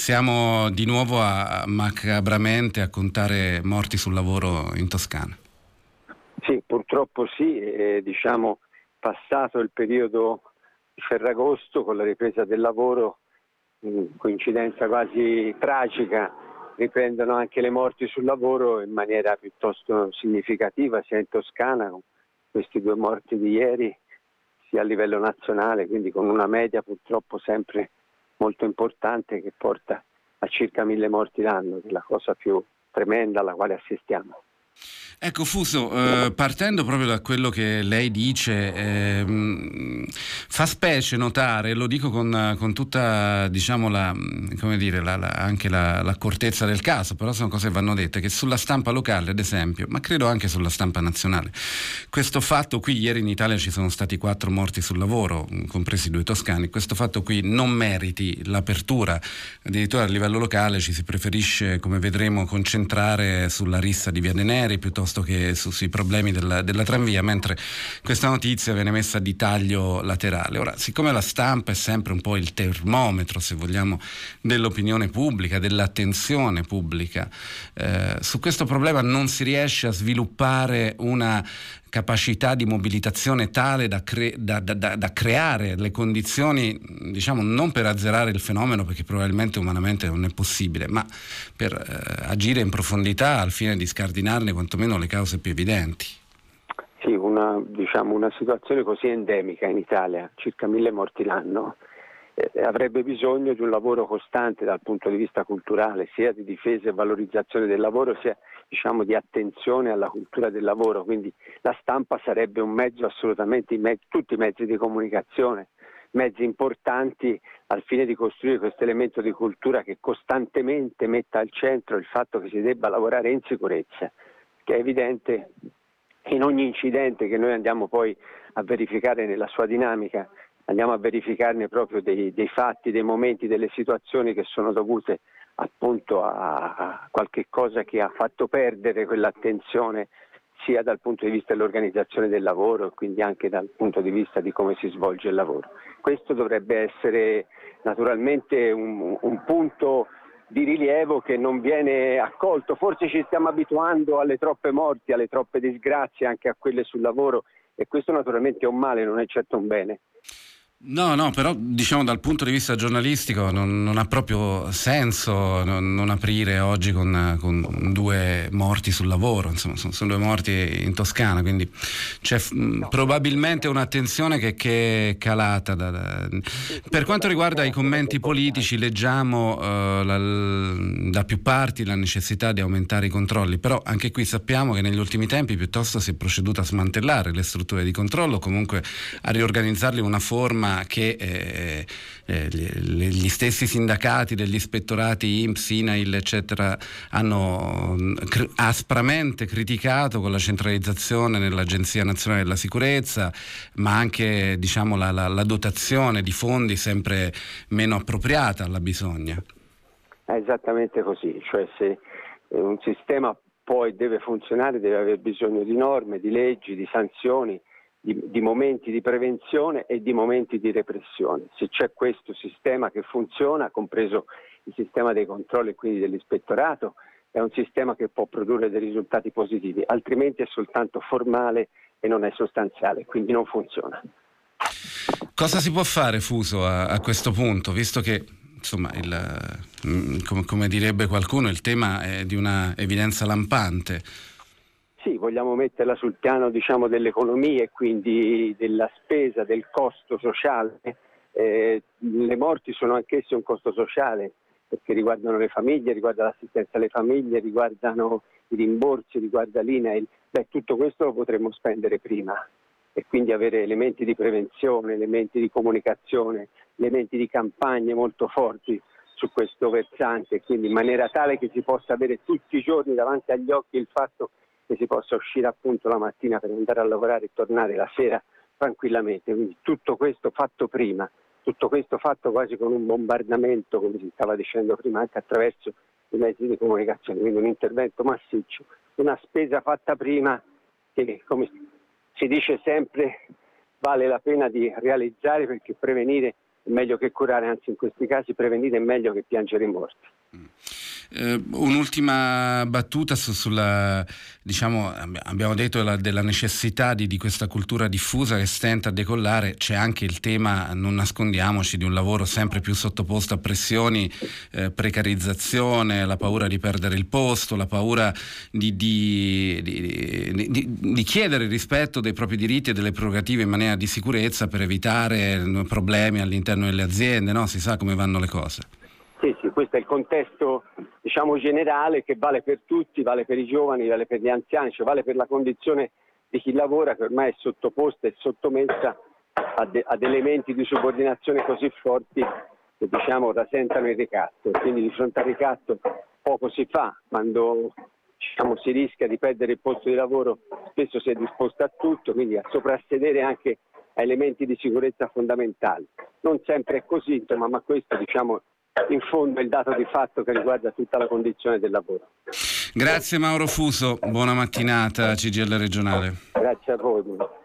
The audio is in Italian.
siamo di nuovo macabramente a contare morti sul lavoro in Toscana. Sì, purtroppo sì, passato il periodo di Ferragosto con la ripresa del lavoro, coincidenza quasi tragica, riprendono anche le morti sul lavoro in maniera piuttosto significativa sia in Toscana con questi 2 morti di ieri, sia a livello nazionale, quindi con una media purtroppo sempre molto importante che porta a circa 1000 morti l'anno, che è la cosa più tremenda alla quale assistiamo. Ecco Fuso, partendo proprio da quello che lei dice, fa specie notare, lo dico con tutta, diciamo, anche l'accortezza del caso, però sono cose che vanno dette, che sulla stampa locale ad esempio, ma credo anche sulla stampa nazionale, questo fatto qui, ieri in Italia ci sono stati 4 morti sul lavoro, compresi 2 toscani, questo fatto qui non meriti l'apertura, addirittura a livello locale ci si preferisce, come vedremo, concentrare sulla rissa di Via De Neri piuttosto che sui problemi della tranvia, mentre questa notizia viene messa di taglio laterale. Ora, siccome la stampa è sempre un po' il termometro, se vogliamo, dell'opinione pubblica, dell'attenzione pubblica, su questo problema non si riesce a sviluppare una capacità di mobilitazione tale da creare le condizioni, diciamo, non per azzerare il fenomeno, perché probabilmente umanamente non è possibile, ma per agire in profondità al fine di scardinarne quantomeno le cause più evidenti. Sì, una situazione così endemica in Italia, circa 1000 morti l'anno, avrebbe bisogno di un lavoro costante dal punto di vista culturale, sia di difesa e valorizzazione del lavoro, sia di attenzione alla cultura del lavoro. Quindi la stampa sarebbe un mezzo assolutamente, tutti i mezzi di comunicazione, mezzi importanti al fine di costruire questo elemento di cultura che costantemente metta al centro il fatto che si debba lavorare in sicurezza, che è evidente in ogni incidente che noi andiamo poi a verificare nella sua dinamica. Andiamo a verificarne proprio dei fatti, dei momenti, delle situazioni che sono dovute appunto a qualche cosa che ha fatto perdere quell'attenzione sia dal punto di vista dell'organizzazione del lavoro e quindi anche dal punto di vista di come si svolge il lavoro. Questo dovrebbe essere naturalmente un punto di rilievo che non viene accolto. Forse ci stiamo abituando alle troppe morti, alle troppe disgrazie, anche a quelle sul lavoro, e questo naturalmente è un male, non è certo un bene. No, però diciamo dal punto di vista giornalistico non ha proprio senso non aprire oggi con 2 morti sul lavoro, insomma sono 2 morti in Toscana, quindi c'è probabilmente un'attenzione che è calata. Per quanto riguarda i commenti politici, leggiamo da più parti la necessità di aumentare i controlli, però anche qui sappiamo che negli ultimi tempi piuttosto si è proceduto a smantellare le strutture di controllo, comunque a riorganizzarli in una forma che gli stessi sindacati degli ispettorati INPS, INAIL eccetera hanno aspramente criticato, con la centralizzazione nell'Agenzia Nazionale della Sicurezza, ma anche diciamo la dotazione di fondi sempre meno appropriata alla bisogna. È esattamente così, cioè se un sistema poi deve funzionare deve aver bisogno di norme, di leggi, di sanzioni, di momenti di prevenzione e di momenti di repressione. Se c'è questo sistema che funziona, compreso il sistema dei controlli e quindi dell'ispettorato, è un sistema che può produrre dei risultati positivi, altrimenti è soltanto formale e non è sostanziale, quindi non funziona. Cosa si può fare, Fuso, a questo punto, visto che insomma come direbbe qualcuno il tema è di una evidenza lampante? Sì, vogliamo metterla sul piano dell'economia e quindi della spesa, del costo sociale. Le morti sono anch'esse un costo sociale perché riguardano le famiglie, riguarda l'assistenza alle famiglie, riguardano i rimborsi, riguarda l'INAIL. Tutto questo lo potremmo spendere prima e quindi avere elementi di prevenzione, elementi di comunicazione, elementi di campagne molto forti su questo versante, quindi in maniera tale che si possa avere tutti i giorni davanti agli occhi il fatto che si possa uscire appunto la mattina per andare a lavorare e tornare la sera tranquillamente. Quindi tutto questo fatto prima, tutto questo fatto quasi con un bombardamento, come si stava dicendo prima, anche attraverso i mezzi di comunicazione, quindi un intervento massiccio, una spesa fatta prima che, come si dice sempre, vale la pena di realizzare perché prevenire meglio che curare, anzi in questi casi prevenire è meglio che piangere i morti. Un'ultima battuta sulla, diciamo, abbiamo detto della necessità di questa cultura diffusa che stenta a decollare. C'è anche il tema, non nascondiamoci, di un lavoro sempre più sottoposto a pressioni, precarizzazione, la paura di perdere il posto, la paura di chiedere il rispetto dei propri diritti e delle prerogative in maniera di sicurezza per evitare problemi all'interno delle aziende, no? Si sa come vanno le cose. Sì, questo è il contesto, diciamo, generale, che vale per tutti, vale per i giovani, vale per gli anziani, cioè vale per la condizione di chi lavora, che ormai è sottoposta e sottomessa ad elementi di subordinazione così forti che, diciamo, rasentano il ricatto. Quindi di fronte al ricatto poco si fa. Quando, diciamo, si rischia di perdere il posto di lavoro, spesso si è disposto a tutto, quindi a soprassedere anche a elementi di sicurezza fondamentali. Non sempre è così, insomma, ma questo, diciamo, in fondo è il dato di fatto che riguarda tutta la condizione del lavoro. Grazie Mauro Fuso, buona mattinata, CGIL regionale. Grazie a voi.